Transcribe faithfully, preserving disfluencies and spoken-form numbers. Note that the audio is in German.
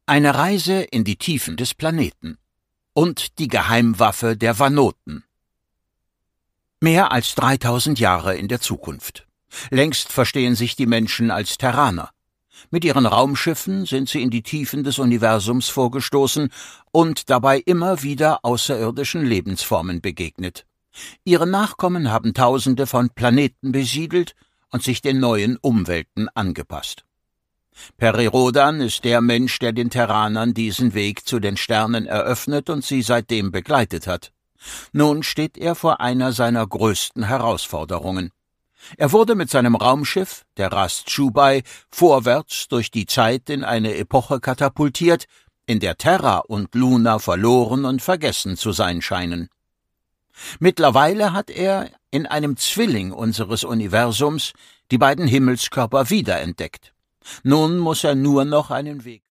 Eine Reise in die Tiefen des Planeten und die Geheimwaffe der Vanoten. Mehr als dreitausend Jahre in der Zukunft. Längst verstehen sich die Menschen als Terraner. Mit ihren Raumschiffen sind sie in die Tiefen des Universums vorgestoßen und dabei immer wieder außerirdischen Lebensformen begegnet. Ihre Nachkommen haben Tausende von Planeten besiedelt und sich den neuen Umwelten angepasst. Peri Rhodan ist der Mensch, der den Terranern diesen Weg zu den Sternen eröffnet und sie seitdem begleitet hat. Nun steht er vor einer seiner größten Herausforderungen. Er wurde mit seinem Raumschiff, der Ras Chubai, vorwärts durch die Zeit in eine Epoche katapultiert, in der Terra und Luna verloren und vergessen zu sein scheinen. Mittlerweile hat er in einem Zwilling unseres Universums die beiden Himmelskörper wiederentdeckt. Nun muss er nur noch einen Weg